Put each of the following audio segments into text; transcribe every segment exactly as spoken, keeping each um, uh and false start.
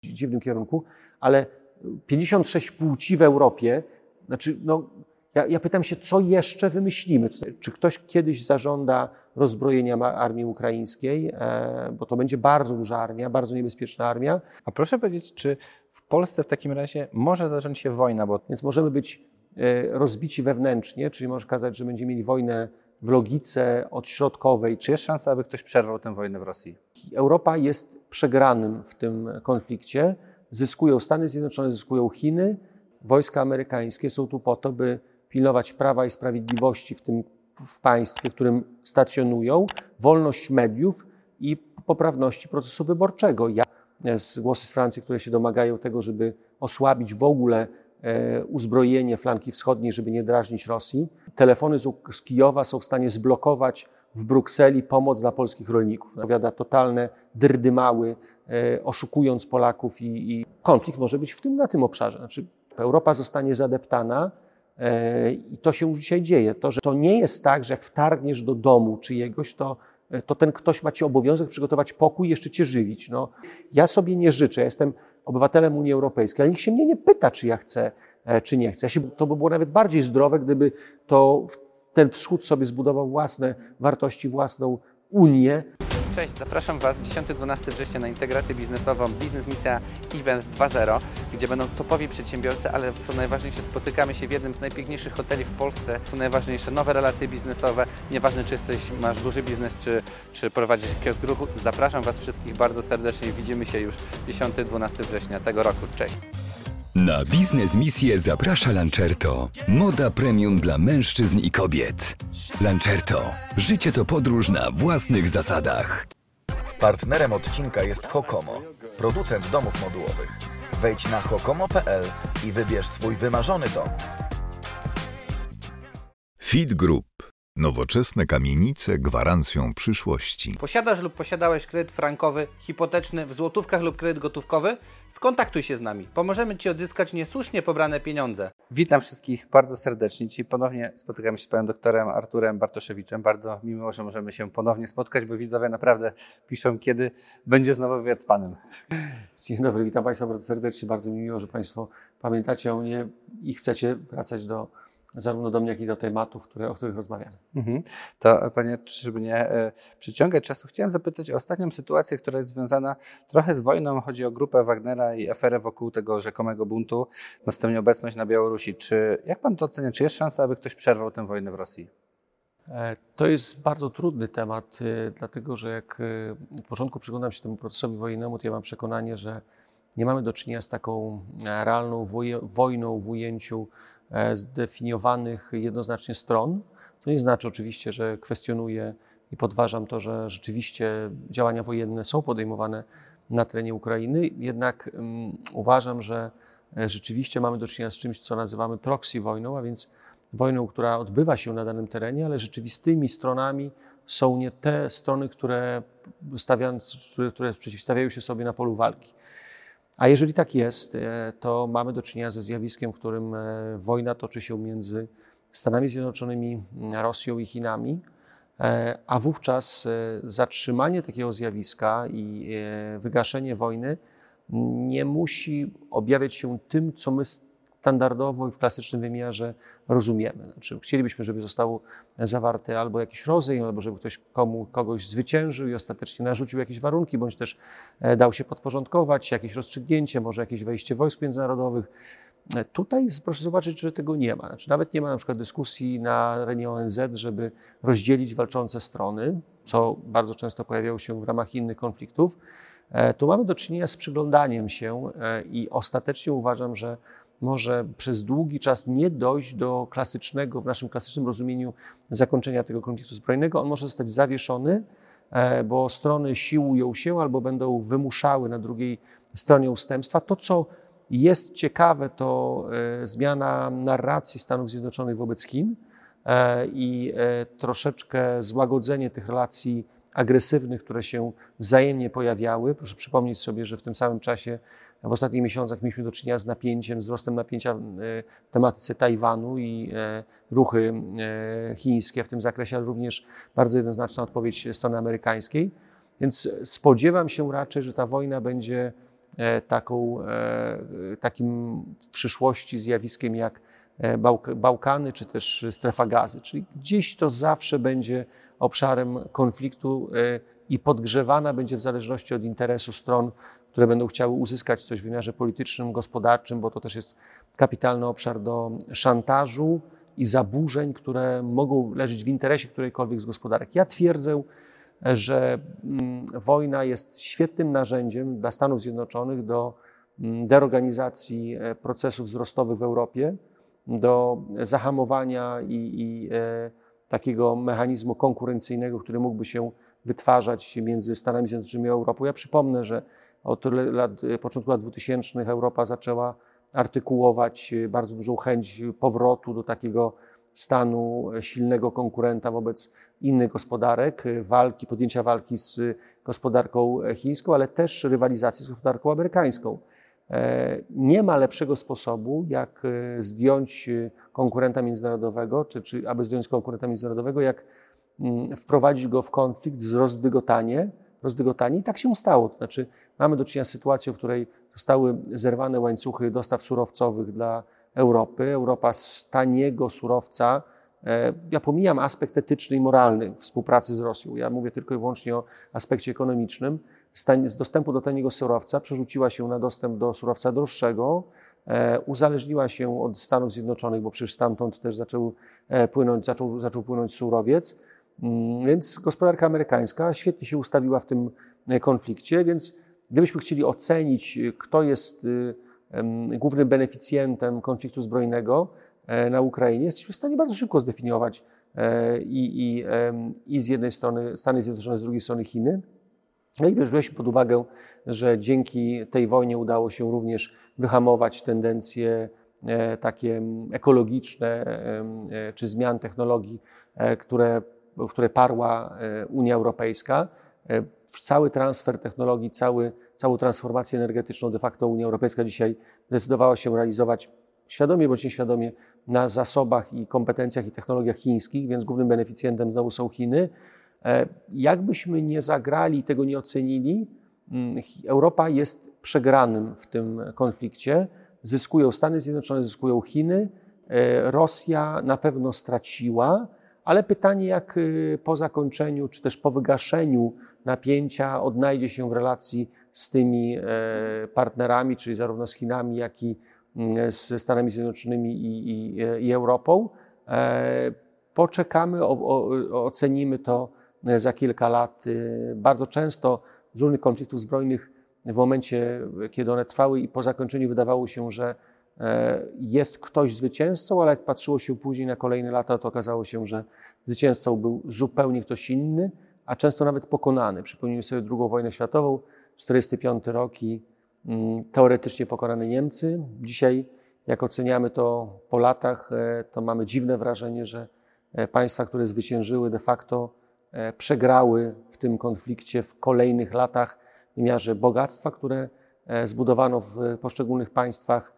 dziwnym kierunku, ale pięćdziesiąt sześć płci w Europie, znaczy no, ja, ja pytam się, co jeszcze wymyślimy? Czy ktoś kiedyś zażąda rozbrojenia armii ukraińskiej, e, bo to będzie bardzo duża armia, bardzo niebezpieczna armia. A proszę powiedzieć, czy w Polsce w takim razie może zacząć się wojna? Bo... Więc możemy być e, rozbici wewnętrznie, czyli może kazać, że będziemy mieli wojnę w logice odśrodkowej. Czy jest szansa, aby ktoś przerwał tę wojnę w Rosji? Europa jest przegranym w tym konflikcie. Zyskują Stany Zjednoczone, zyskują Chiny. Wojska amerykańskie są tu po to, by pilnować prawa i sprawiedliwości w tym w państwie, w którym stacjonują, wolność mediów i poprawności procesu wyborczego. Ja, z głosy z Francji, które się domagają tego, żeby osłabić w ogóle e, uzbrojenie flanki wschodniej, żeby nie drażnić Rosji. Telefony z, z Kijowa są w stanie zblokować w Brukseli pomoc dla polskich rolników. Powiada totalne dyrdymały, e, oszukując Polaków i, i konflikt może być w tym, na tym obszarze. Znaczy, Europa zostanie zadeptana. I to się już dzisiaj dzieje. To, że to nie jest tak, że jak wtargniesz do domu czyjegoś, to, to ten ktoś ma ci obowiązek przygotować pokój i jeszcze cię żywić. No, ja sobie nie życzę, ja jestem obywatelem Unii Europejskiej, ale nikt się mnie nie pyta, czy ja chcę, czy nie chcę. Ja się, to by było nawet bardziej zdrowe, gdyby to ten wschód sobie zbudował własne wartości, własną Unię. Cześć, zapraszam Was dziesiątego do dwunastego września na integrację biznesową Biznes Misja Event dwa zero, gdzie będą topowi przedsiębiorcy, ale co najważniejsze, spotykamy się w jednym z najpiękniejszych hoteli w Polsce. Co najważniejsze, nowe relacje biznesowe. Nieważne, czy jesteś, masz duży biznes, czy, czy prowadzisz kiosk ruchu. Zapraszam Was wszystkich bardzo serdecznie. Widzimy się już dziesiątego do dwunastego września tego roku. Cześć! Na Biznes Misję zaprasza Lancerto. Moda premium dla mężczyzn i kobiet. Lancerto. Życie to podróż na własnych zasadach. Partnerem odcinka jest Hokomo, producent domów modułowych. Wejdź na hokomo kropka p l i wybierz swój wymarzony dom. Fit Group. Nowoczesne kamienice gwarancją przyszłości. Posiadasz lub posiadałeś kredyt frankowy, hipoteczny w złotówkach lub kredyt gotówkowy? Skontaktuj się z nami. Pomożemy Ci odzyskać niesłusznie pobrane pieniądze. Witam wszystkich bardzo serdecznie. Dzisiaj ponownie spotykamy się z panem doktorem Arturem Bartoszewiczem. Bardzo mi miło, że możemy się ponownie spotkać, bo widzowie naprawdę piszą, kiedy będzie znowu wywiad z panem. Dzień dobry, witam Państwa bardzo serdecznie. Bardzo mi miło, że Państwo pamiętacie o mnie i chcecie wracać do zarówno do mnie, jak i do tematów, które, o których rozmawiamy. Mhm. To panie, żeby nie e, przyciągać czasu, chciałem zapytać o ostatnią sytuację, która jest związana trochę z wojną. Chodzi o grupę Wagnera i aferę wokół tego rzekomego buntu, następnie obecność na Białorusi. Czy, jak pan to ocenia? Czy jest szansa, aby ktoś przerwał tę wojnę w Rosji? To jest bardzo trudny temat, dlatego że jak od początku przyglądam się temu procesowi wojennemu, to ja mam przekonanie, że nie mamy do czynienia z taką realną wojną w ujęciu zdefiniowanych jednoznacznie stron. To nie znaczy oczywiście, że kwestionuję i podważam to, że rzeczywiście działania wojenne są podejmowane na terenie Ukrainy, jednak um, uważam, że rzeczywiście mamy do czynienia z czymś, co nazywamy proxy wojną, a więc wojną, która odbywa się na danym terenie, ale rzeczywistymi stronami są nie te strony, które, stawiając, które, które przeciwstawiają się sobie na polu walki. A jeżeli tak jest, to mamy do czynienia ze zjawiskiem, w którym wojna toczy się między Stanami Zjednoczonymi, Rosją i Chinami, a wówczas zatrzymanie takiego zjawiska i wygaszenie wojny nie musi objawiać się tym, co my standardowo i w klasycznym wymiarze rozumiemy. Znaczy, chcielibyśmy, żeby zostało zawarte albo jakiś rozejm, albo żeby ktoś komu, kogoś zwyciężył i ostatecznie narzucił jakieś warunki, bądź też dał się podporządkować, jakieś rozstrzygnięcie, może jakieś wejście wojsk międzynarodowych. Tutaj proszę zobaczyć, że tego nie ma. Znaczy, nawet nie ma na przykład dyskusji na arenie O N Z, żeby rozdzielić walczące strony, co bardzo często pojawiało się w ramach innych konfliktów. Tu mamy do czynienia z przyglądaniem się i ostatecznie uważam, że może przez długi czas nie dojść do klasycznego, w naszym klasycznym rozumieniu, zakończenia tego konfliktu zbrojnego. On może zostać zawieszony, bo strony siłują się albo będą wymuszały na drugiej stronie ustępstwa. To, co jest ciekawe, to zmiana narracji Stanów Zjednoczonych wobec Chin i troszeczkę złagodzenie tych relacji agresywnych, które się wzajemnie pojawiały. Proszę przypomnieć sobie, że w tym samym czasie w ostatnich miesiącach mieliśmy do czynienia z napięciem, wzrostem napięcia w tematyce Tajwanu i ruchy chińskie w tym zakresie, ale również bardzo jednoznaczna odpowiedź strony amerykańskiej. Więc spodziewam się raczej, że ta wojna będzie taką, takim w przyszłości zjawiskiem jak Bałkany czy też strefa gazy. Czyli gdzieś to zawsze będzie obszarem konfliktu i podgrzewana będzie w zależności od interesu stron, które będą chciały uzyskać coś w wymiarze politycznym, gospodarczym, bo to też jest kapitalny obszar do szantażu i zaburzeń, które mogą leżeć w interesie którejkolwiek z gospodarek. Ja twierdzę, że wojna jest świetnym narzędziem dla Stanów Zjednoczonych do deorganizacji procesów wzrostowych w Europie, do zahamowania i, i e, takiego mechanizmu konkurencyjnego, który mógłby się wytwarzać między Stanami Zjednoczonymi a Europą. Ja przypomnę, że od lat, początku lat dwutysięcznych Europa zaczęła artykułować bardzo dużą chęć powrotu do takiego stanu silnego konkurenta wobec innych gospodarek, walki, podjęcia walki z gospodarką chińską, ale też rywalizacji z gospodarką amerykańską. Nie ma lepszego sposobu, jak zdjąć konkurenta międzynarodowego, czy, czy aby zdjąć konkurenta międzynarodowego, jak wprowadzić go w konflikt z rozdygotanie, rozdygotanie. I tak się stało. To znaczy, mamy do czynienia z sytuacją, w której zostały zerwane łańcuchy dostaw surowcowych dla Europy. Europa z taniego surowca, ja pomijam aspekt etyczny i moralny współpracy z Rosją, ja mówię tylko i wyłącznie o aspekcie ekonomicznym, z dostępu do taniego surowca przerzuciła się na dostęp do surowca droższego, uzależniła się od Stanów Zjednoczonych, bo przecież stamtąd też zaczął płynąć, zaczął, zaczął płynąć surowiec, więc gospodarka amerykańska świetnie się ustawiła w tym konflikcie, więc gdybyśmy chcieli ocenić, kto jest głównym beneficjentem konfliktu zbrojnego na Ukrainie, jesteśmy w stanie bardzo szybko zdefiniować i, i, i z jednej strony Stany Zjednoczone, z drugiej strony Chiny. No i weźmy pod uwagę, że dzięki tej wojnie udało się również wyhamować tendencje takie ekologiczne czy zmian technologii, które, które parła Unia Europejska. Cały transfer technologii, cały, całą transformację energetyczną de facto Unia Europejska dzisiaj zdecydowała się realizować świadomie bądź nieświadomie na zasobach i kompetencjach i technologiach chińskich, więc głównym beneficjentem znowu są Chiny. Jakbyśmy nie zagrali, tego nie ocenili, Europa jest przegranym w tym konflikcie. Zyskują Stany Zjednoczone, zyskują Chiny. Rosja na pewno straciła, ale pytanie, jak po zakończeniu, czy też po wygaszeniu napięcia odnajdzie się w relacji z tymi partnerami, czyli zarówno z Chinami, jak i z Stanami Zjednoczonymi i, i, i Europą. Poczekamy, o, o, ocenimy to za kilka lat. Bardzo często z różnych konfliktów zbrojnych w momencie, kiedy one trwały i po zakończeniu wydawało się, że jest ktoś zwycięzcą, ale jak patrzyło się później na kolejne lata, to okazało się, że zwycięzcą był zupełnie ktoś inny, a często nawet pokonany. Przypomnijmy sobie drugą wojnę światową, czterdziesty piąty rok i teoretycznie pokonane Niemcy. Dzisiaj, jak oceniamy to po latach, to mamy dziwne wrażenie, że państwa, które zwyciężyły, de facto przegrały w tym konflikcie w kolejnych latach w wymiarze bogactwa, które zbudowano w poszczególnych państwach,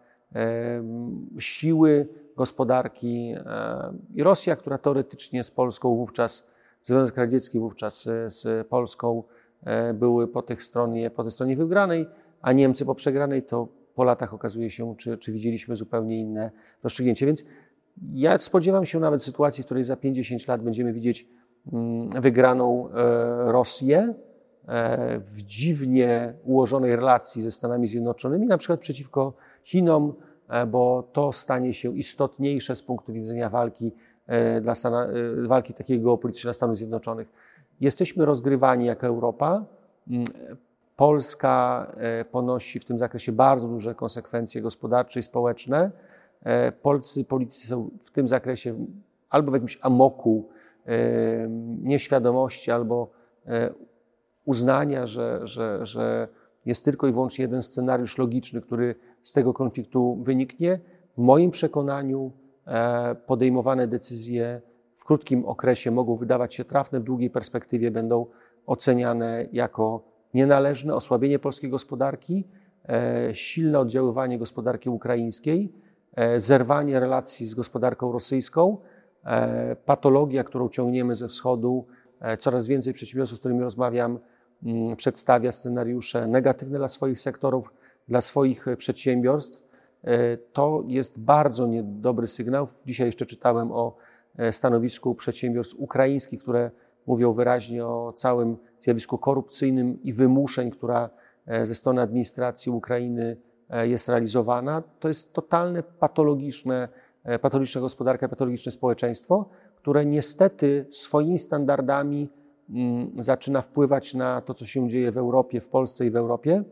siły gospodarki i Rosja, która teoretycznie z Polską wówczas, Związek Radziecki wówczas z Polską były po tej stronie, po tej stronie wygranej, a Niemcy po przegranej, to po latach okazuje się, czy, czy widzieliśmy zupełnie inne rozstrzygnięcie. Więc ja spodziewam się nawet sytuacji, w której za pięćdziesiąt lat będziemy widzieć wygraną Rosję w dziwnie ułożonej relacji ze Stanami Zjednoczonymi, na przykład przeciwko Chinom, bo to stanie się istotniejsze z punktu widzenia walki, dla Stana, walki takiej geopolitycznej dla Stanów Zjednoczonych. Jesteśmy rozgrywani jako Europa. Polska ponosi w tym zakresie bardzo duże konsekwencje gospodarcze i społeczne. Polscy politycy są w tym zakresie albo w jakimś amoku nieświadomości, albo uznania, że, że, że jest tylko i wyłącznie jeden scenariusz logiczny, który z tego konfliktu wyniknie. W moim przekonaniu podejmowane decyzje w krótkim okresie mogą wydawać się trafne, w długiej perspektywie będą oceniane jako nienależne, osłabienie polskiej gospodarki, silne oddziaływanie gospodarki ukraińskiej, zerwanie relacji z gospodarką rosyjską, patologia, którą ciągniemy ze wschodu. Coraz więcej przedsiębiorców, z którymi rozmawiam, przedstawia scenariusze negatywne dla swoich sektorów dla swoich przedsiębiorstw, to jest bardzo niedobry sygnał. Dzisiaj jeszcze czytałem o stanowisku przedsiębiorstw ukraińskich, które mówią wyraźnie o całym zjawisku korupcyjnym i wymuszeń, która ze strony administracji Ukrainy jest realizowana. To jest totalne patologiczne, patologiczna gospodarka, patologiczne społeczeństwo, które niestety swoimi standardami zaczyna wpływać na to, co się dzieje w Europie, w Polsce i w Europie.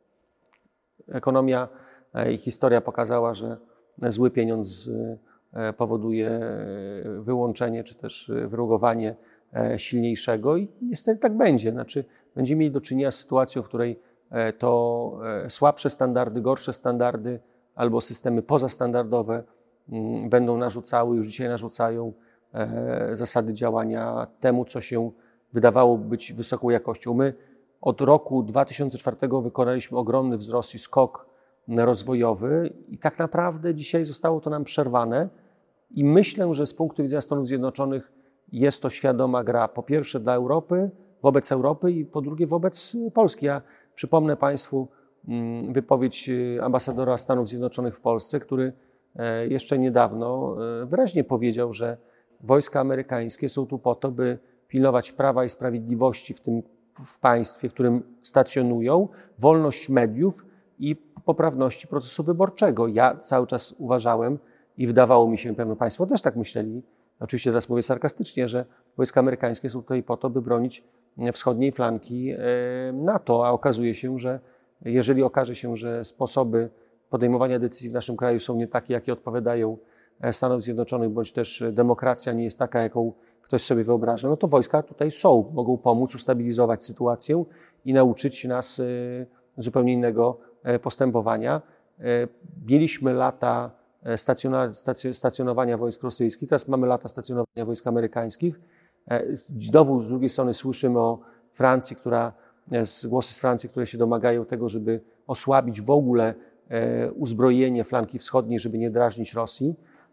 Ekonomia i historia pokazała, że zły pieniądz powoduje wyłączenie czy też wyrugowanie silniejszego i niestety tak będzie. Znaczy, będziemy mieli do czynienia z sytuacją, w której to słabsze standardy, gorsze standardy albo systemy pozastandardowe będą narzucały, już dzisiaj narzucają zasady działania temu, co się wydawało być wysoką jakością. My od roku dwa tysiące czwartego wykonaliśmy ogromny wzrost i skok rozwojowy i tak naprawdę dzisiaj zostało to nam przerwane i myślę, że z punktu widzenia Stanów Zjednoczonych jest to świadoma gra, po pierwsze dla Europy, wobec Europy i po drugie wobec Polski. Ja przypomnę Państwu wypowiedź ambasadora Stanów Zjednoczonych w Polsce, który jeszcze niedawno wyraźnie powiedział, że wojska amerykańskie są tu po to, by pilnować prawa i sprawiedliwości w tym w państwie, w którym stacjonują, wolność mediów i poprawności procesu wyborczego. Ja cały czas uważałem i wydawało mi się, pewno Państwo też tak myśleli, oczywiście teraz mówię sarkastycznie, że wojska amerykańskie są tutaj po to, by bronić wschodniej flanki NATO, a okazuje się, że jeżeli okaże się, że sposoby podejmowania decyzji w naszym kraju są nie takie, jakie odpowiadają Stanom Zjednoczonych, bądź też demokracja nie jest taka, jaką ktoś sobie wyobraża, no to wojska tutaj są, mogą pomóc ustabilizować sytuację i nauczyć nas zupełnie innego postępowania. Mieliśmy lata stacjonowania wojsk rosyjskich, teraz mamy lata stacjonowania wojsk amerykańskich. Znowu z drugiej strony słyszymy o Francji, która, głosy z Francji, które się domagają tego, żeby osłabić w ogóle uzbrojenie flanki wschodniej, żeby nie drażnić Rosji.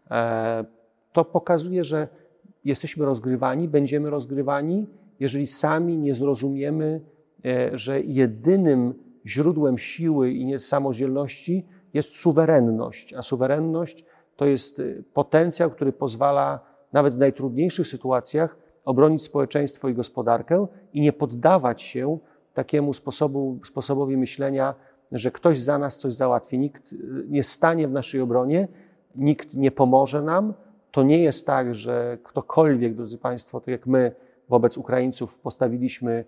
To pokazuje, że jesteśmy rozgrywani, będziemy rozgrywani, jeżeli sami nie zrozumiemy, że jedynym źródłem siły i niesamodzielności jest suwerenność, a suwerenność to jest potencjał, który pozwala nawet w najtrudniejszych sytuacjach obronić społeczeństwo i gospodarkę i nie poddawać się takiemu sposobu, sposobowi myślenia, że ktoś za nas coś załatwi. Nikt nie stanie w naszej obronie, nikt nie pomoże nam. To nie jest tak, że ktokolwiek, drodzy Państwo, tak jak my wobec Ukraińców postawiliśmy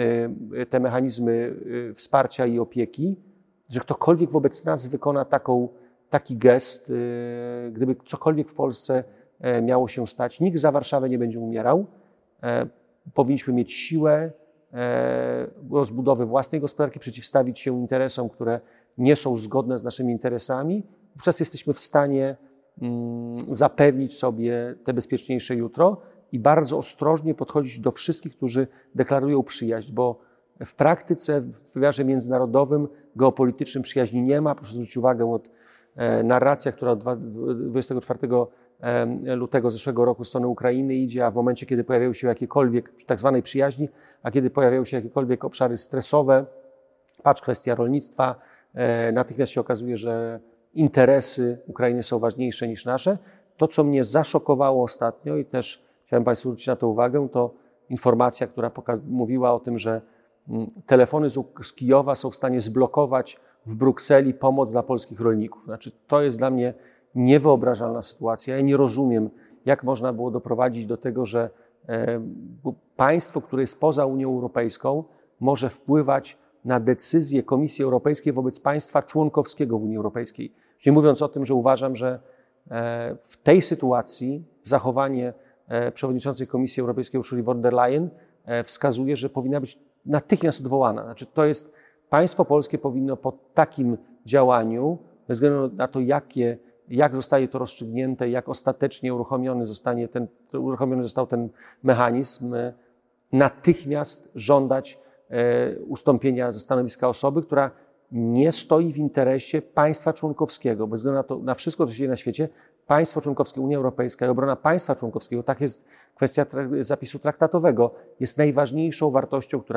te mechanizmy wsparcia i opieki, że ktokolwiek wobec nas wykona taką, taki gest, gdyby cokolwiek w Polsce miało się stać, nikt za Warszawę nie będzie umierał. Powinniśmy mieć siłę rozbudowy własnej gospodarki, przeciwstawić się interesom, które nie są zgodne z naszymi interesami. Wówczas jesteśmy w stanie zapewnić sobie te bezpieczniejsze jutro i bardzo ostrożnie podchodzić do wszystkich, którzy deklarują przyjaźń, bo w praktyce, w wymiarze międzynarodowym, geopolitycznym przyjaźni nie ma. Proszę zwrócić uwagę, od narracja, która od dwudziestego czwartego lutego zeszłego roku z strony Ukrainy idzie, a w momencie, kiedy pojawiają się jakiekolwiek, tak zwanej przyjaźni, a kiedy pojawiają się jakiekolwiek obszary stresowe, patrz kwestia rolnictwa, natychmiast się okazuje, że interesy Ukrainy są ważniejsze niż nasze. To, co mnie zaszokowało ostatnio i też chciałem Państwu zwrócić na to uwagę, to informacja, która mówiła o tym, że telefony z, z Kijowa są w stanie zblokować w Brukseli pomoc dla polskich rolników. Znaczy, to jest dla mnie niewyobrażalna sytuacja. Ja nie rozumiem, jak można było doprowadzić do tego, że e, państwo, które jest poza Unią Europejską, może wpływać na decyzje Komisji Europejskiej wobec państwa członkowskiego w Unii Europejskiej. Nie mówiąc o tym, że uważam, że e, w tej sytuacji zachowanie e, przewodniczącej Komisji Europejskiej Ursuli von der Leyen e, wskazuje, że powinna być natychmiast odwołana. Znaczy, to jest, państwo polskie powinno po takim działaniu, bez względu na to, jakie, jak zostaje to rozstrzygnięte, jak ostatecznie uruchomiony zostanie ten, uruchomiony został ten mechanizm, natychmiast żądać e, ustąpienia ze stanowiska osoby, która nie stoi w interesie państwa członkowskiego. Bez względu na to, na wszystko, co się dzieje na świecie, państwo członkowskie, Unia Europejska i obrona państwa członkowskiego, tak jest kwestia tra- zapisu traktatowego, jest najważniejszą wartością, która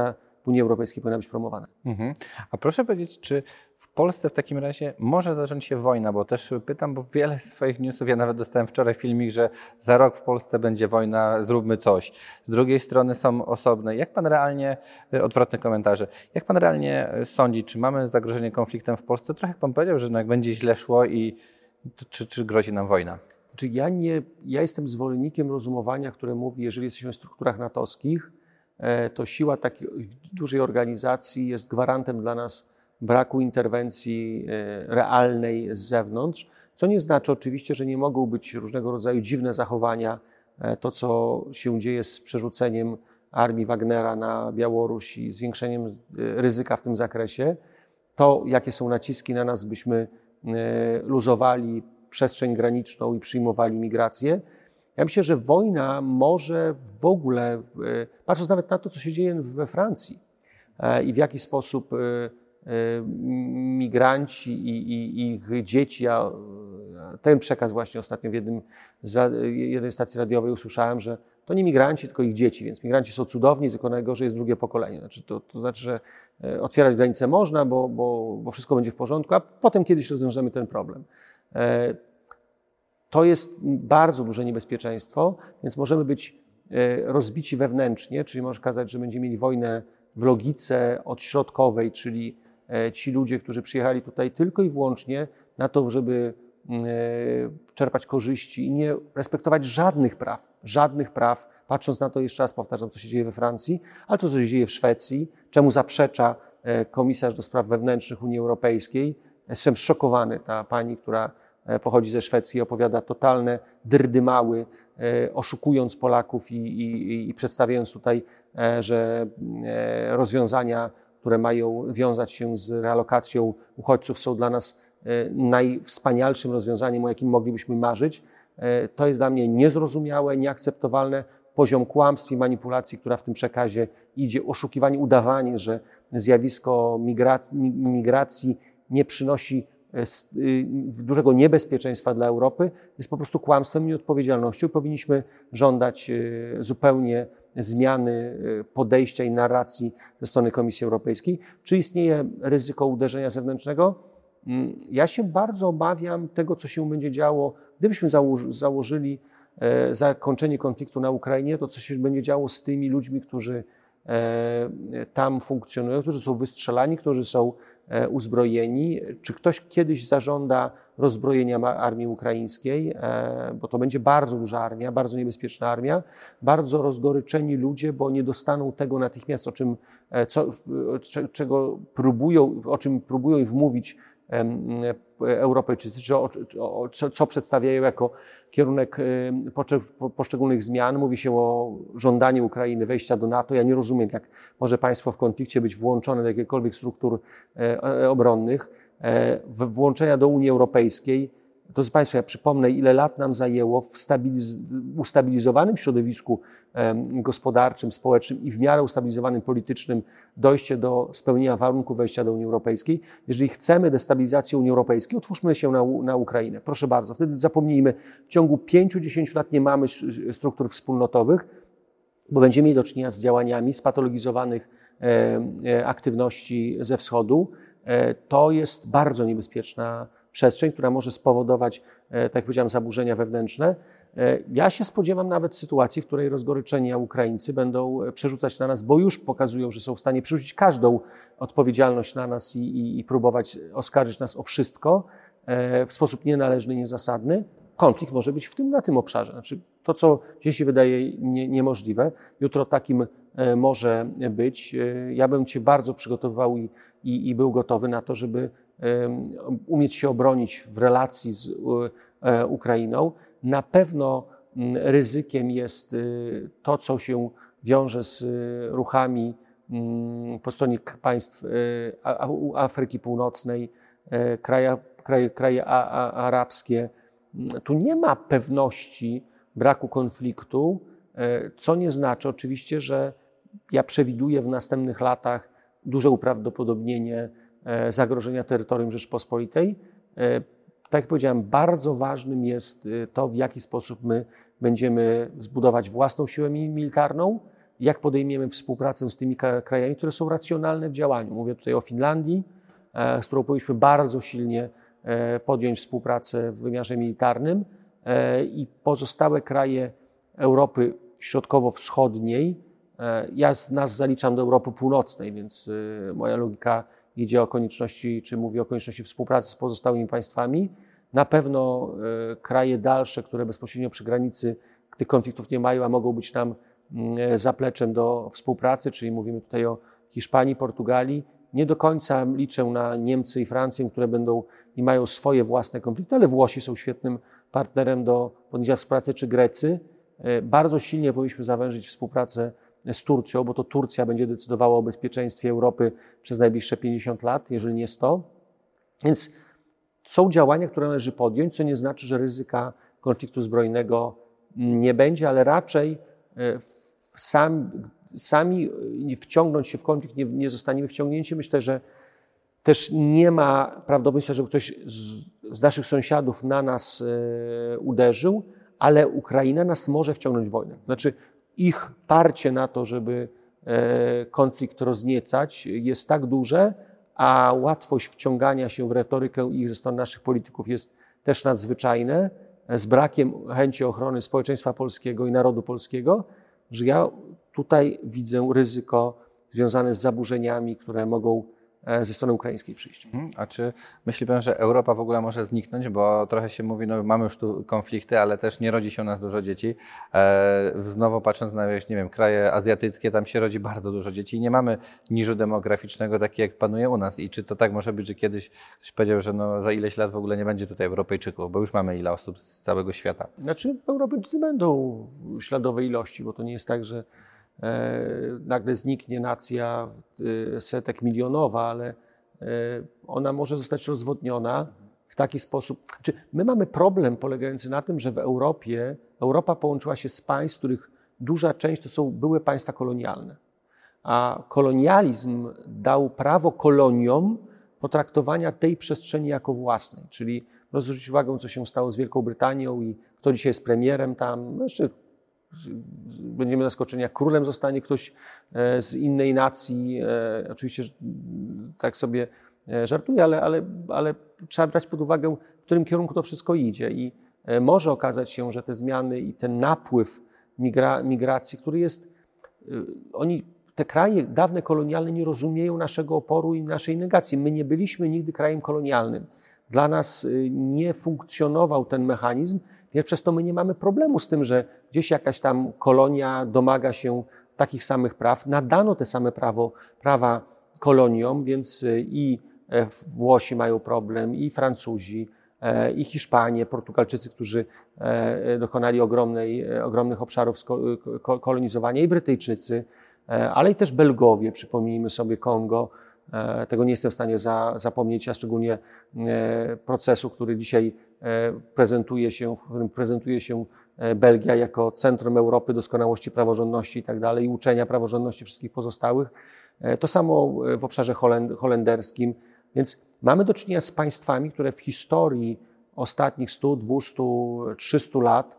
w Unii Europejskiej powinna być promowana. Mhm. A proszę powiedzieć, czy w Polsce w takim razie może zacząć się wojna? Bo też pytam, bo wiele swoich newsów, ja nawet dostałem wczoraj filmik, że za rok w Polsce będzie wojna, zróbmy coś. Z drugiej strony są osobne. Jak pan realnie, odwrotne komentarze, jak pan realnie sądzi, czy mamy zagrożenie konfliktem w Polsce? Trochę jak pan powiedział, że no jak będzie źle szło i to, czy, czy grozi nam wojna? Czy ja, nie, ja jestem zwolennikiem rozumowania, które mówi, jeżeli jesteśmy w strukturach natowskich, to siła takiej dużej organizacji jest gwarantem dla nas braku interwencji realnej z zewnątrz, co nie znaczy oczywiście, że nie mogą być różnego rodzaju dziwne zachowania. To, co się dzieje z przerzuceniem armii Wagnera na Białoruś i zwiększeniem ryzyka w tym zakresie, to jakie są naciski na nas, byśmy luzowali przestrzeń graniczną i przyjmowali migrację. Ja myślę, że wojna może w ogóle, patrząc nawet na to, co się dzieje we Francji i w jaki sposób migranci i, i ich dzieci, a ten przekaz właśnie ostatnio w jednym z, jednej stacji radiowej usłyszałem, że to nie migranci, tylko ich dzieci, więc migranci są cudowni, tylko najgorzej jest drugie pokolenie. Znaczy, to, to znaczy, że otwierać granice można, bo, bo, bo wszystko będzie w porządku, a potem kiedyś rozwiążemy ten problem. To jest bardzo duże niebezpieczeństwo, więc możemy być rozbici wewnętrznie, czyli może kazać, że będziemy mieli wojnę w logice odśrodkowej, czyli ci ludzie, którzy przyjechali tutaj tylko i wyłącznie na to, żeby czerpać korzyści i nie respektować żadnych praw, żadnych praw, patrząc na to, jeszcze raz powtarzam, co się dzieje we Francji, ale to, co się dzieje w Szwecji, czemu zaprzecza komisarz do spraw wewnętrznych Unii Europejskiej. Jestem szokowany, ta pani, która pochodzi ze Szwecji, opowiada totalne dyrdymały, oszukując Polaków i, i, i przedstawiając tutaj, że rozwiązania, które mają wiązać się z realokacją uchodźców, są dla nas najwspanialszym rozwiązaniem, o jakim moglibyśmy marzyć. To jest dla mnie niezrozumiałe, nieakceptowalne. Poziom kłamstw i manipulacji, która w tym przekazie idzie, oszukiwanie, udawanie, że zjawisko migracji, migracji nie przynosi dużego niebezpieczeństwa dla Europy, jest po prostu kłamstwem i nieodpowiedzialnością. Powinniśmy żądać zupełnie zmiany podejścia i narracji ze strony Komisji Europejskiej. Czy istnieje ryzyko uderzenia zewnętrznego? Ja się bardzo obawiam tego, co się będzie działo, gdybyśmy założyli zakończenie konfliktu na Ukrainie, to co się będzie działo z tymi ludźmi, którzy tam funkcjonują, którzy są wystrzelani, którzy są uzbrojeni. Czy ktoś kiedyś zażąda rozbrojenia armii ukraińskiej, bo to będzie bardzo duża armia, bardzo niebezpieczna armia, bardzo rozgoryczeni ludzie, bo nie dostaną tego natychmiast, o czym, co, czego próbują, o czym próbują ich wmówić Europejczycy, czy o, o, co, co przedstawiają jako kierunek poszczególnych zmian. Mówi się o żądaniu Ukrainy wejścia do NATO. Ja nie rozumiem, jak może państwo w konflikcie być włączone do jakichkolwiek struktur obronnych, włączenia do Unii Europejskiej. Drodzy Państwo, ja przypomnę, ile lat nam zajęło w stabiliz- ustabilizowanym środowisku gospodarczym, społecznym i w miarę ustabilizowanym politycznym dojście do spełnienia warunków wejścia do Unii Europejskiej. Jeżeli chcemy destabilizacji Unii Europejskiej, otwórzmy się na, na Ukrainę. Proszę bardzo. Wtedy zapomnijmy, w ciągu pięciu, dziesięciu lat nie mamy struktur wspólnotowych, bo będziemy mieli do czynienia z działaniami spatologizowanych aktywności ze wschodu. To jest bardzo niebezpieczna przestrzeń, która może spowodować, tak jak powiedziałem, zaburzenia wewnętrzne. Ja się spodziewam nawet sytuacji, w której rozgoryczeni Ukraińcy będą przerzucać na nas, bo już pokazują, że są w stanie przerzucić każdą odpowiedzialność na nas i, i, i próbować oskarżyć nas o wszystko w sposób nienależny, niezasadny. Konflikt może być w tym, na tym obszarze. Znaczy, to, co dzisiaj się wydaje nie, niemożliwe, jutro takim może być. Ja bym się bardzo przygotowywał i, i, i był gotowy na to, żeby umieć się obronić w relacji z Ukrainą. Na pewno ryzykiem jest to, co się wiąże z ruchami po stronie państw Afryki Północnej, kraje, kraje, kraje arabskie. Tu nie ma pewności braku konfliktu, co nie znaczy oczywiście, że ja przewiduję w następnych latach duże uprawdopodobnienie zagrożenia terytorium Rzeczypospolitej. Tak jak powiedziałem, bardzo ważnym jest to, w jaki sposób my będziemy zbudować własną siłę militarną jak podejmiemy współpracę z tymi krajami, które są racjonalne w działaniu. Mówię tutaj o Finlandii, z którą powinniśmy bardzo silnie podjąć współpracę w wymiarze militarnym, i pozostałe kraje Europy Środkowo-Wschodniej. Ja z nas zaliczam do Europy Północnej, więc moja logika idzie o konieczności, czy mówi o konieczności współpracy z pozostałymi państwami. Na pewno kraje dalsze, które bezpośrednio przy granicy tych konfliktów nie mają, a mogą być nam zapleczem do współpracy, czyli mówimy tutaj o Hiszpanii, Portugalii. Nie do końca liczę na Niemcy i Francję, które będą i mają swoje własne konflikty, ale Włosi są świetnym partnerem do podjęcia współpracy, czy Grecy. Bardzo silnie powinniśmy zawężyć współpracę z Turcją, bo to Turcja będzie decydowała o bezpieczeństwie Europy przez najbliższe pięćdziesiąt lat, jeżeli nie sto. Więc są działania, które należy podjąć, co nie znaczy, że ryzyka konfliktu zbrojnego nie będzie, ale raczej sam, sami wciągnąć się w konflikt nie, nie zostaniemy wciągnięci. Myślę, że też nie ma prawdopodobieństwa, żeby ktoś z, z naszych sąsiadów na nas e, uderzył, ale Ukraina nas może wciągnąć w wojnę. Znaczy ich parcie na to, żeby e, konflikt rozniecać, jest tak duże, a łatwość wciągania się w retorykę ich ze strony naszych polityków jest też nadzwyczajne, z brakiem chęci ochrony społeczeństwa polskiego i narodu polskiego, że ja tutaj widzę ryzyko związane z zaburzeniami, które mogą ze strony ukraińskiej przyjść. A czy myśli pan, że Europa w ogóle może zniknąć? Bo trochę się mówi, no mamy już tu konflikty, ale też nie rodzi się u nas dużo dzieci. E, znowu patrząc na, nie wiem, kraje azjatyckie, tam się rodzi bardzo dużo dzieci i nie mamy niżu demograficznego takiego, jak panuje u nas. I czy to tak może być, że kiedyś ktoś powiedział, że no za ileś lat w ogóle nie będzie tutaj Europejczyków, bo już mamy ile osób z całego świata? Znaczy Europejczycy będą w śladowej ilości, bo to nie jest tak, że E, nagle zniknie nacja e, setek milionowa, ale e, ona może zostać rozwodniona w taki sposób. Znaczy, my mamy problem polegający na tym, że w Europie, Europa połączyła się z państw, których duża część to są były państwa kolonialne. A kolonializm dał prawo koloniom potraktowania tej przestrzeni jako własnej. Czyli proszę zwrócić uwagę, co się stało z Wielką Brytanią i kto dzisiaj jest premierem tam. Jeszcze będziemy zaskoczeni, jak królem zostanie ktoś z innej nacji. Oczywiście tak sobie żartuję, ale, ale, ale trzeba brać pod uwagę, w którym kierunku to wszystko idzie. I może okazać się, że te zmiany i ten napływ migra, migracji, który jest... Oni, te kraje dawne kolonialne nie rozumieją naszego oporu i naszej negacji. My nie byliśmy nigdy krajem kolonialnym. Dla nas nie funkcjonował ten mechanizm, więc przez to my nie mamy problemu z tym, że gdzieś jakaś tam kolonia domaga się takich samych praw. Nadano te same prawo, prawa koloniom, więc i Włosi mają problem, i Francuzi, i Hiszpanie, Portugalczycy, którzy dokonali ogromnej, ogromnych obszarów kolonizowania, i Brytyjczycy, ale i też Belgowie, przypomnijmy sobie Kongo. Tego nie jestem w stanie za, zapomnieć, a szczególnie procesu, który dzisiaj prezentuje się, w którym prezentuje się Belgia jako centrum Europy, doskonałości praworządności i tak dalej, i uczenia praworządności wszystkich pozostałych. To samo w obszarze holend, holenderskim. Więc mamy do czynienia z państwami, które w historii ostatnich stu, dwustu, trzystu lat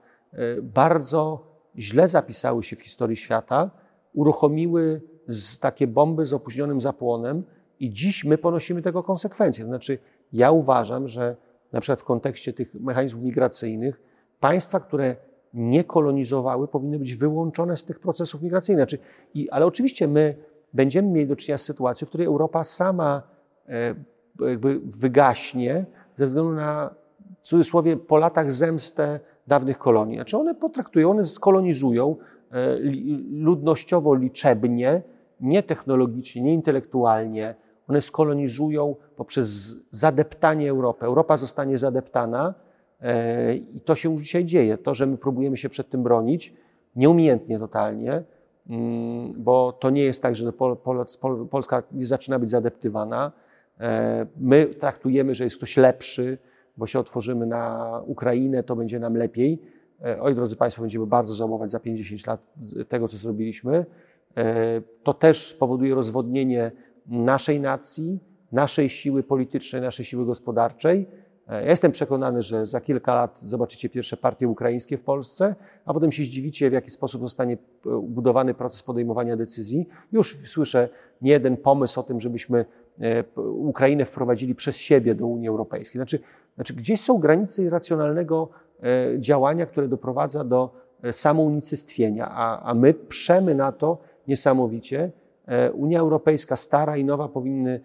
bardzo źle zapisały się w historii świata, uruchomiły z takie bomby z opóźnionym zapłonem i dziś my ponosimy tego konsekwencje. To znaczy, ja uważam, że na przykład w kontekście tych mechanizmów migracyjnych państwa, które nie kolonizowały, powinny być wyłączone z tych procesów migracyjnych. Znaczy, i, ale oczywiście my będziemy mieli do czynienia z sytuacją, w której Europa sama e, jakby wygaśnie ze względu na, w cudzysłowie, po latach zemstę dawnych kolonii. Znaczy one potraktują, one skolonizują e, li, ludnościowo, liczebnie, nie technologicznie, nie intelektualnie. One skolonizują poprzez zadeptanie Europy. Europa zostanie zadeptana e, i to się już dzisiaj dzieje. To, że my próbujemy się przed tym bronić, nieumiejętnie totalnie, mm, bo to nie jest tak, że Pol, Pol, Pol, Polska nie zaczyna być zadeptywana. E, my traktujemy, że jest ktoś lepszy, bo się otworzymy na Ukrainę, to będzie nam lepiej. E, oj, drodzy Państwo, będziemy bardzo żałować za pięćdziesiąt lat tego, co zrobiliśmy. E, to też powoduje rozwodnienie naszej nacji, naszej siły politycznej, naszej siły gospodarczej Ja jestem przekonany, że za kilka lat zobaczycie pierwsze partie ukraińskie w Polsce, a potem się zdziwicie, w jaki sposób zostanie budowany proces podejmowania decyzji. Już słyszę nie jeden pomysł o tym, żebyśmy Ukrainę wprowadzili przez siebie do Unii Europejskiej. Znaczy, znaczy gdzieś są granice irracjonalnego działania, które doprowadza do samounicestwienia, a, a my przemy na to niesamowicie. Unia Europejska stara i nowa powinny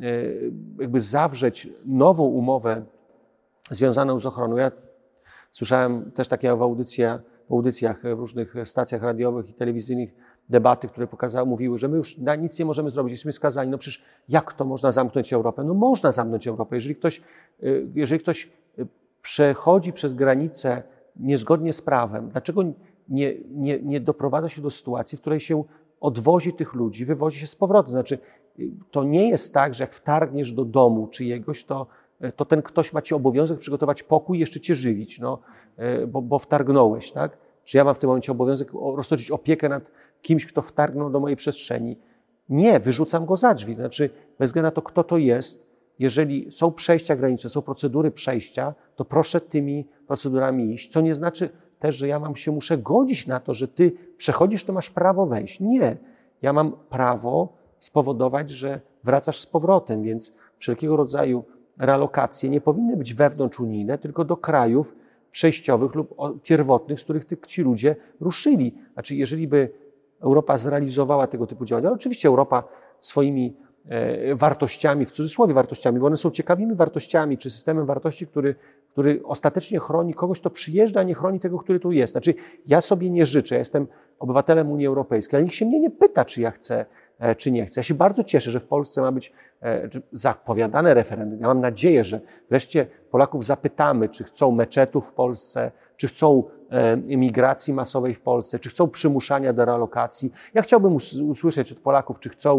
jakby zawrzeć nową umowę związaną z ochroną. Ja słyszałem też takie w, audycja, w audycjach w różnych stacjach radiowych i telewizyjnych debaty, które pokazały, mówiły, że my już na nic nie możemy zrobić, jesteśmy skazani. No przecież jak to można zamknąć Europę? No można zamknąć Europę. Jeżeli ktoś, jeżeli ktoś przechodzi przez granicę niezgodnie z prawem, dlaczego nie, nie, nie doprowadza się do sytuacji, w której się odwozi tych ludzi, wywozi się z powrotem? Znaczy, to nie jest tak, że jak wtargniesz do domu czyjegoś, to, to ten ktoś ma ci obowiązek przygotować pokój i jeszcze cię żywić, no, bo, bo wtargnąłeś, tak? Czy ja mam w tym momencie obowiązek roztoczyć opiekę nad kimś, kto wtargnął do mojej przestrzeni? Nie, wyrzucam go za drzwi. Znaczy, bez względu na to, kto to jest, jeżeli są przejścia graniczne, są procedury przejścia, to proszę tymi procedurami iść, co nie znaczy też, że ja mam się muszę godzić na to, że ty przechodzisz, to masz prawo wejść. Nie, ja mam prawo spowodować, że wracasz z powrotem, więc wszelkiego rodzaju relokacje nie powinny być wewnątrzunijne, tylko do krajów przejściowych lub pierwotnych, z których ty, ci ludzie ruszyli. Znaczy, jeżeli by Europa zrealizowała tego typu działania, no oczywiście Europa swoimi e, wartościami, w cudzysłowie wartościami, bo one są ciekawymi wartościami, czy systemem wartości, który, który ostatecznie chroni kogoś, kto przyjeżdża, a nie chroni tego, który tu jest. Znaczy, ja sobie nie życzę, ja jestem obywatelem Unii Europejskiej, ale nikt się mnie nie pyta, czy ja chcę, e, czy nie chcę. Ja się bardzo cieszę, że w Polsce ma być e, zapowiadane referendum. Ja mam nadzieję, że wreszcie Polaków zapytamy, czy chcą meczetów w Polsce, czy chcą emigracji masowej w Polsce, czy chcą przymuszania do relokacji. Ja chciałbym usłyszeć od Polaków, czy chcą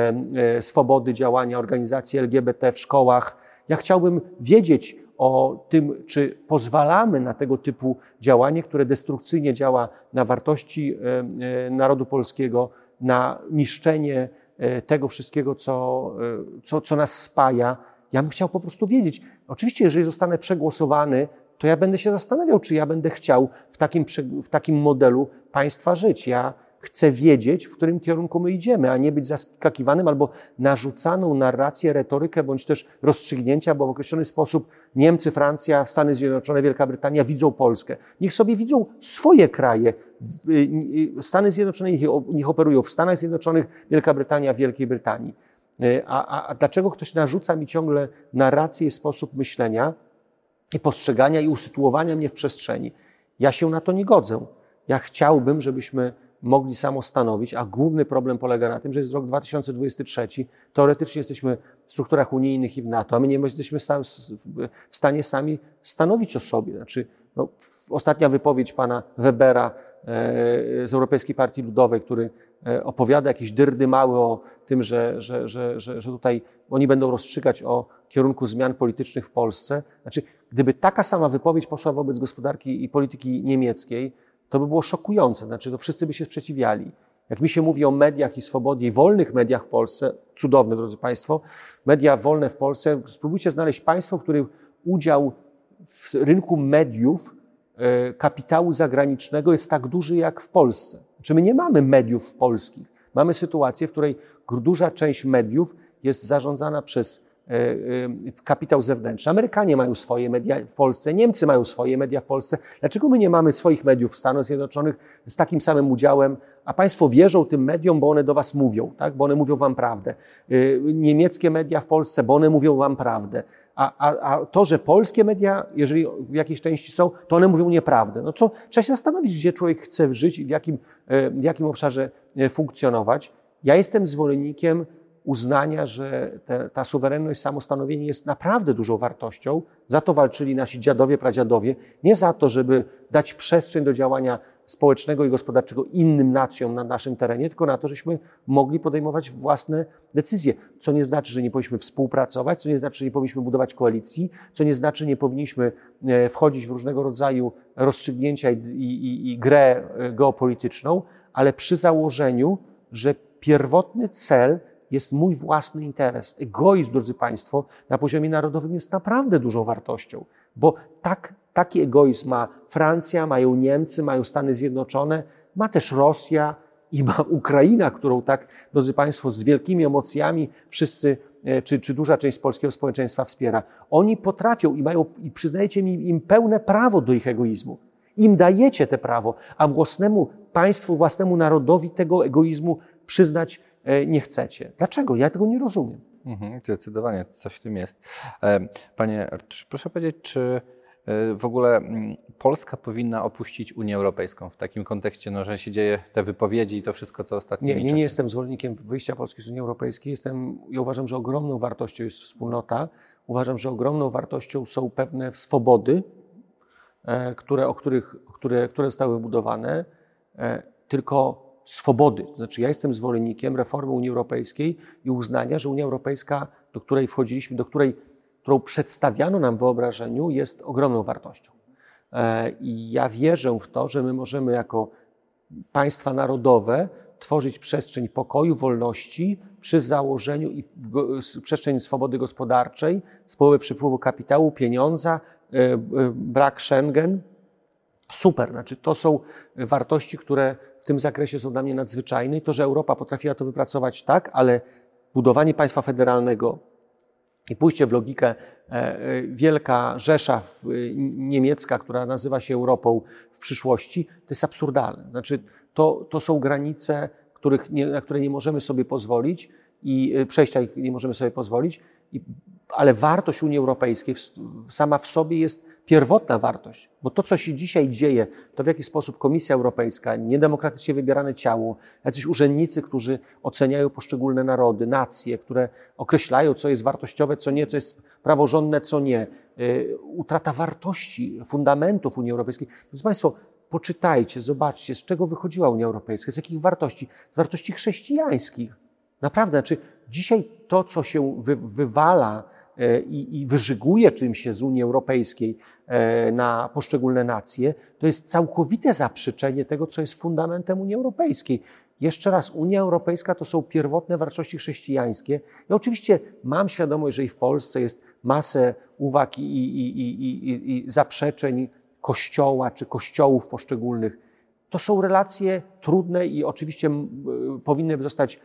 swobody działania organizacji L G B T w szkołach. Ja chciałbym wiedzieć o tym, czy pozwalamy na tego typu działanie, które destrukcyjnie działa na wartości narodu polskiego, na niszczenie tego wszystkiego, co, co, co nas spaja. Ja bym chciał po prostu wiedzieć. Oczywiście, jeżeli zostanę przegłosowany, to ja będę się zastanawiał, czy ja będę chciał w takim, w takim modelu państwa żyć. Ja chcę wiedzieć, w którym kierunku my idziemy, a nie być zaskakiwanym albo narzucaną narrację, retorykę, bądź też rozstrzygnięcia, bo w określony sposób Niemcy, Francja, Stany Zjednoczone, Wielka Brytania widzą Polskę. Niech sobie widzą swoje kraje. Stany Zjednoczone niech operują w Stanach Zjednoczonych, Wielka Brytania w Wielkiej Brytanii. A, a, a dlaczego ktoś narzuca mi ciągle narrację i sposób myślenia i postrzegania i usytuowania mnie w przestrzeni? Ja się na to nie godzę. Ja chciałbym, żebyśmy mogli samostanowić, a główny problem polega na tym, że jest rok dwa tysiące dwudziesty trzeci, teoretycznie jesteśmy w strukturach unijnych i w NATO, a my nie jesteśmy w stanie sami stanowić o sobie. Znaczy, no, ostatnia wypowiedź pana Webera z Europejskiej Partii Ludowej, który opowiada jakieś dyrdy małe o tym, że, że, że, że, że tutaj oni będą rozstrzygać o kierunku zmian politycznych w Polsce. Znaczy, gdyby taka sama wypowiedź poszła wobec gospodarki i polityki niemieckiej, to by było szokujące. Znaczy, to wszyscy by się sprzeciwiali. Jak mi się mówi o mediach i swobodzie i wolnych mediach w Polsce, cudowne, drodzy Państwo, media wolne w Polsce, spróbujcie znaleźć państwo, w którym udział w rynku mediów kapitału zagranicznego jest tak duży jak w Polsce. Znaczy, my nie mamy mediów polskich. Mamy sytuację, w której duża część mediów jest zarządzana przez kapitał zewnętrzny. Amerykanie mają swoje media w Polsce, Niemcy mają swoje media w Polsce. Dlaczego my nie mamy swoich mediów w Stanach Zjednoczonych z takim samym udziałem, a Państwo wierzą tym mediom, bo one do Was mówią, tak? Bo one mówią Wam prawdę. Niemieckie media w Polsce, bo one mówią Wam prawdę. A, a, a to, że polskie media, jeżeli w jakiejś części są, to one mówią nieprawdę. No to trzeba się zastanowić, gdzie człowiek chce żyć i w jakim, w jakim obszarze funkcjonować. Ja jestem zwolennikiem uznania, że te, ta suwerenność, samostanowienie jest naprawdę dużą wartością. Za to walczyli nasi dziadowie, pradziadowie. Nie za to, żeby dać przestrzeń do działania społecznego i gospodarczego innym nacjom na naszym terenie, tylko na to, żeśmy mogli podejmować własne decyzje. Co nie znaczy, że nie powinniśmy współpracować, co nie znaczy, że nie powinniśmy budować koalicji, co nie znaczy, że nie powinniśmy wchodzić w różnego rodzaju rozstrzygnięcia i, i, i grę geopolityczną, ale przy założeniu, że pierwotny cel jest mój własny interes. Egoizm, drodzy Państwo, na poziomie narodowym jest naprawdę dużą wartością, bo tak, taki egoizm ma Francja, mają Niemcy, mają Stany Zjednoczone, ma też Rosja i ma Ukraina, którą tak, drodzy Państwo, z wielkimi emocjami wszyscy, czy, czy duża część polskiego społeczeństwa wspiera. Oni potrafią i mają, i przyznajecie mi im pełne prawo do ich egoizmu. Im dajecie te prawo, a własnemu państwu, własnemu narodowi tego egoizmu przyznać nie chcecie. Dlaczego? Ja tego nie rozumiem. Mhm, zdecydowanie, coś w tym jest. Panie Arturze, proszę powiedzieć, czy w ogóle Polska powinna opuścić Unię Europejską w takim kontekście, no, że się dzieje te wypowiedzi i to wszystko, co ostatnio. Nie, nie, nie jestem zwolennikiem wyjścia Polski z Unii Europejskiej. Jestem, ja uważam, że ogromną wartością jest wspólnota. Uważam, że ogromną wartością są pewne swobody, które, o których, które, które zostały wybudowane, tylko swobody. To znaczy ja jestem zwolennikiem reformy Unii Europejskiej i uznania, że Unia Europejska, do której wchodziliśmy, do której, którą przedstawiano nam w wyobrażeniu, jest ogromną wartością. I ja wierzę w to, że my możemy jako państwa narodowe tworzyć przestrzeń pokoju, wolności przy założeniu i przestrzeń swobody gospodarczej, swobody przepływu kapitału, pieniądza, brak Schengen. Super, znaczy to są wartości, które w tym zakresie są dla mnie nadzwyczajne i to, że Europa potrafiła to wypracować tak, ale budowanie państwa federalnego i pójście w logikę wielka Rzesza niemiecka, która nazywa się Europą w przyszłości, to jest absurdalne. Znaczy to, to są granice, których nie, na które nie możemy sobie pozwolić i przejścia ich nie możemy sobie pozwolić, i, ale wartość Unii Europejskiej sama w sobie jest pierwotna wartość, bo to, co się dzisiaj dzieje, to w jaki sposób Komisja Europejska, niedemokratycznie wybierane ciało, jacyś urzędnicy, którzy oceniają poszczególne narody, nacje, które określają, co jest wartościowe, co nie, co jest praworządne, co nie. Utrata wartości, fundamentów Unii Europejskiej. Drodzy Państwo, poczytajcie, zobaczcie, z czego wychodziła Unia Europejska, z jakich wartości? Z wartości chrześcijańskich. Naprawdę, znaczy dzisiaj to, co się wy, wywala i, i wyżyguje czymś się z Unii Europejskiej na poszczególne nacje, to jest całkowite zaprzeczenie tego, co jest fundamentem Unii Europejskiej. Jeszcze raz, Unia Europejska to są pierwotne wartości chrześcijańskie. Ja oczywiście mam świadomość, że i w Polsce jest masę uwag i, i, i, i, i zaprzeczeń Kościoła czy kościołów poszczególnych. To są relacje trudne i oczywiście powinny zostać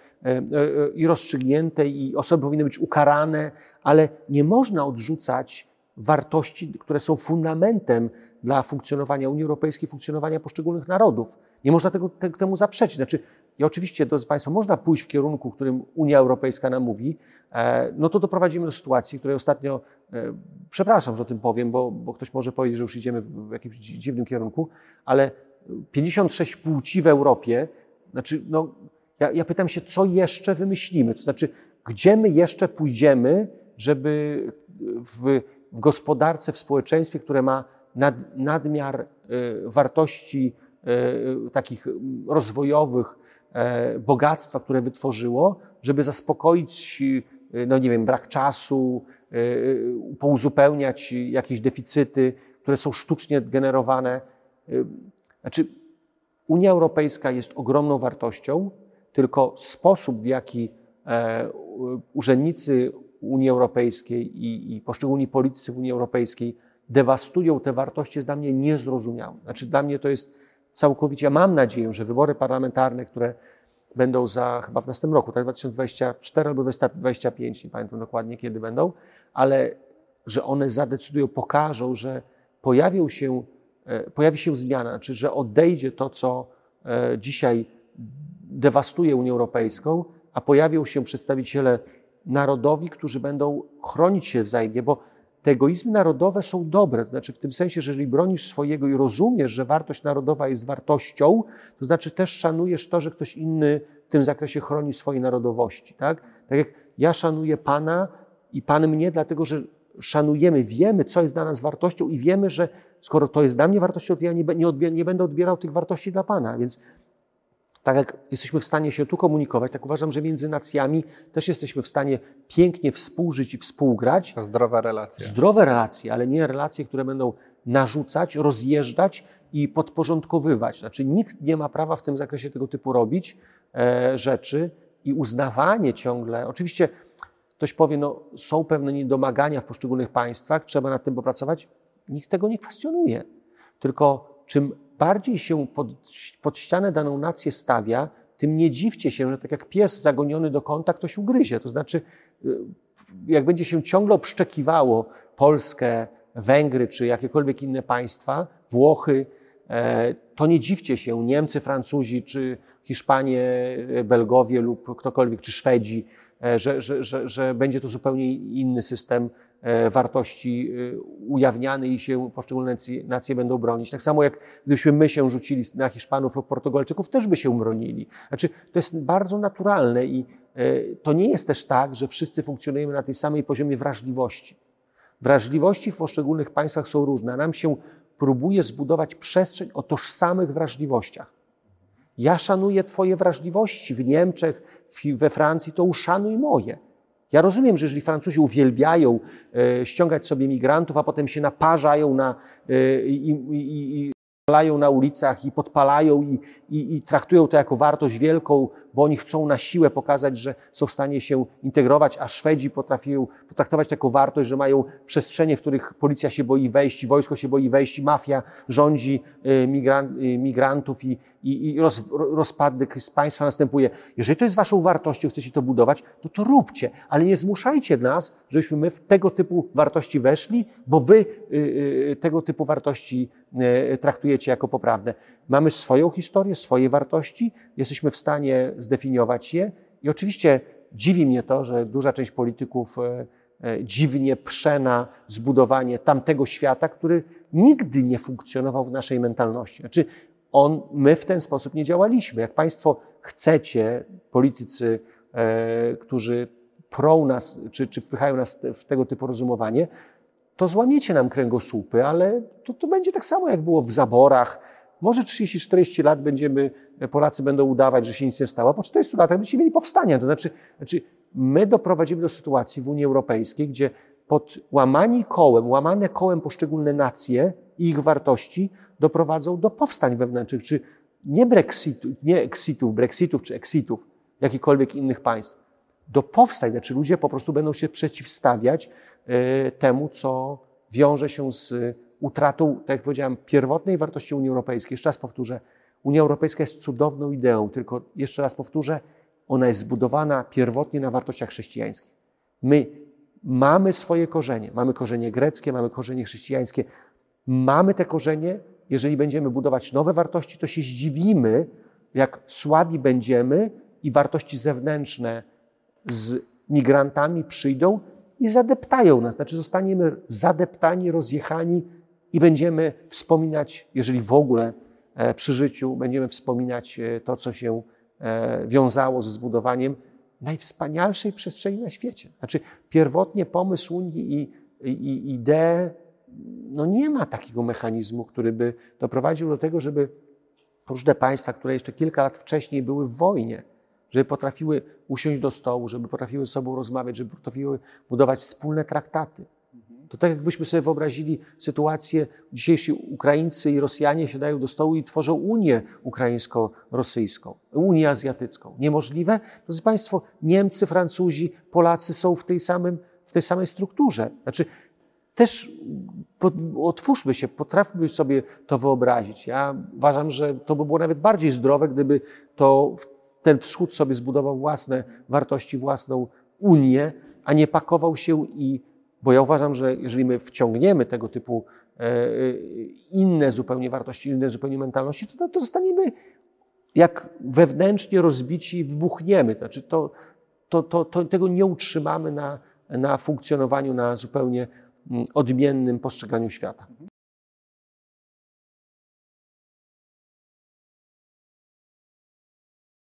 i rozstrzygnięte i osoby powinny być ukarane, ale nie można odrzucać wartości, które są fundamentem dla funkcjonowania Unii Europejskiej, funkcjonowania poszczególnych narodów. Nie można tego, te, temu zaprzeczyć. Znaczy, ja oczywiście, drodzy Państwo, można pójść w kierunku, którym Unia Europejska nam mówi, no to doprowadzimy do sytuacji, której ostatnio, przepraszam, że o tym powiem, bo, bo ktoś może powiedzieć, że już idziemy w jakimś dziwnym kierunku, ale pięćdziesiąt sześć płci w Europie, znaczy, no, ja, ja pytam się, co jeszcze wymyślimy? To znaczy, gdzie my jeszcze pójdziemy, żeby w, w gospodarce, w społeczeństwie, które ma nad, nadmiar y, wartości y, takich rozwojowych, y, bogactwa, które wytworzyło, żeby zaspokoić, y, no nie wiem, brak czasu, y, pouzupełniać jakieś deficyty, które są sztucznie generowane. Y, Znaczy, Unia Europejska jest ogromną wartością, tylko sposób, w jaki e, urzędnicy Unii Europejskiej i, i poszczególni politycy w Unii Europejskiej dewastują te wartości, jest dla mnie niezrozumiały. Znaczy, dla mnie to jest całkowicie, ja mam nadzieję, że wybory parlamentarne, które będą za chyba w następnym roku, tak, dwa tysiące dwudziesty czwarty albo dwa tysiące dwudziesty piąty, nie pamiętam dokładnie kiedy będą, ale że one zadecydują, pokażą, że pojawią się pojawi się zmiana, znaczy, że odejdzie to, co dzisiaj dewastuje Unię Europejską, a pojawią się przedstawiciele narodowi, którzy będą chronić się wzajemnie, bo te egoizmy narodowe są dobre, to znaczy w tym sensie, że jeżeli bronisz swojego i rozumiesz, że wartość narodowa jest wartością, to znaczy też szanujesz to, że ktoś inny w tym zakresie chroni swojej narodowości. Tak, tak jak ja szanuję Pana i Pan mnie, dlatego że szanujemy, wiemy, co jest dla nas wartością i wiemy, że skoro to jest dla mnie wartością, to ja nie, nie, odbier- nie będę odbierał tych wartości dla Pana. Więc tak jak jesteśmy w stanie się tu komunikować, tak uważam, że między nacjami też jesteśmy w stanie pięknie współżyć i współgrać. Zdrowa relacja. Zdrowe relacje, ale nie relacje, które będą narzucać, rozjeżdżać i podporządkowywać. Znaczy nikt nie ma prawa w tym zakresie tego typu robić e, rzeczy i uznawanie ciągle, oczywiście ktoś powie, no są pewne niedomagania w poszczególnych państwach, trzeba nad tym popracować. Nikt tego nie kwestionuje. Tylko czym bardziej się pod, pod ścianę daną nację stawia, tym nie dziwcie się, że tak jak pies zagoniony do kąta, ktoś ugryzie. To znaczy, jak będzie się ciągle obszczekiwało Polskę, Węgry czy jakiekolwiek inne państwa, Włochy, to nie dziwcie się, Niemcy, Francuzi, czy Hiszpanie, Belgowie lub ktokolwiek, czy Szwedzi, że, że, że, że będzie to zupełnie inny system wartości ujawniany i się poszczególne nacje, nacje będą bronić. Tak samo jak gdybyśmy my się rzucili na Hiszpanów lub Portugalczyków, też by się bronili. Znaczy, to jest bardzo naturalne i to nie jest też tak, że wszyscy funkcjonujemy na tej samej poziomie wrażliwości. Wrażliwości w poszczególnych państwach są różne. Nam się próbuje zbudować przestrzeń o tożsamych wrażliwościach. Ja szanuję twoje wrażliwości w Niemczech, we Francji, to uszanuj moje. Ja rozumiem, że jeżeli Francuzi uwielbiają e, ściągać sobie migrantów, a potem się naparzają na, e, i, i, i palają na ulicach i podpalają i, i, i traktują to jako wartość wielką, bo oni chcą na siłę pokazać, że są w stanie się integrować, a Szwedzi potrafią potraktować to jako wartość, że mają przestrzenie, w których policja się boi wejść, wojsko się boi wejść, mafia rządzi e, migran, e, migrantów i, i, i roz, rozpadek z państwa następuje. Jeżeli to jest waszą wartością, chcecie to budować, to to róbcie, ale nie zmuszajcie nas, żebyśmy my w tego typu wartości weszli, bo wy y, y, tego typu wartości y, traktujecie jako poprawne. Mamy swoją historię, swoje wartości, jesteśmy w stanie zdefiniować je i oczywiście dziwi mnie to, że duża część polityków y, y, dziwnie prze na zbudowanie tamtego świata, który nigdy nie funkcjonował w naszej mentalności. Znaczy, On, my w ten sposób nie działaliśmy. Jak państwo chcecie, politycy, e, którzy prą nas, czy, czy wpychają nas w, te, w tego typu rozumowanie, to złamiecie nam kręgosłupy, ale to, to będzie tak samo, jak było w zaborach. Może trzydzieści czterdzieści lat będziemy, Polacy będą udawać, że się nic nie stało, a po czterdziestu latach będziecie mieli powstania. To znaczy, znaczy, my doprowadzimy do sytuacji w Unii Europejskiej, gdzie pod łamani kołem, łamane kołem poszczególne nacje i ich wartości doprowadzą do powstań wewnętrznych, czy nie Brexitu, nie exitów, Brexitów czy exitów jakichkolwiek innych państw, do powstań, znaczy ludzie po prostu będą się przeciwstawiać y, temu, co wiąże się z utratą, tak jak powiedziałem, pierwotnej wartości Unii Europejskiej. Jeszcze raz powtórzę, Unia Europejska jest cudowną ideą, tylko jeszcze raz powtórzę, ona jest zbudowana pierwotnie na wartościach chrześcijańskich. My mamy swoje korzenie, mamy korzenie greckie, mamy korzenie chrześcijańskie, mamy te korzenie. Jeżeli będziemy budować nowe wartości, to się zdziwimy, jak słabi będziemy i wartości zewnętrzne z migrantami przyjdą i zadeptają nas. Znaczy zostaniemy zadeptani, rozjechani i będziemy wspominać, jeżeli w ogóle przy życiu, będziemy wspominać to, co się wiązało ze zbudowaniem najwspanialszej przestrzeni na świecie. Znaczy pierwotnie pomysł Unii i, i, i idee, no nie ma takiego mechanizmu, który by doprowadził do tego, żeby różne państwa, które jeszcze kilka lat wcześniej były w wojnie, żeby potrafiły usiąść do stołu, żeby potrafiły ze sobą rozmawiać, żeby potrafiły budować wspólne traktaty. To tak jakbyśmy sobie wyobrazili sytuację, dzisiejsi Ukraińcy i Rosjanie siadają do stołu i tworzą Unię ukraińsko-rosyjską, Unię azjatycką. Niemożliwe? Drodzy Państwo, Niemcy, Francuzi, Polacy są w tej, samym, w tej samej strukturze. Znaczy, też otwórzmy się, potrafmy sobie to wyobrazić. Ja uważam, że to by było nawet bardziej zdrowe, gdyby to ten wschód sobie zbudował własne wartości, własną Unię, a nie pakował się i, bo ja uważam, że jeżeli my wciągniemy tego typu inne zupełnie wartości, inne zupełnie mentalności, to, to zostaniemy jak wewnętrznie rozbici i wybuchniemy. Znaczy to, to, to, to tego nie utrzymamy na, na funkcjonowaniu, na zupełnie odmiennym postrzeganiu świata.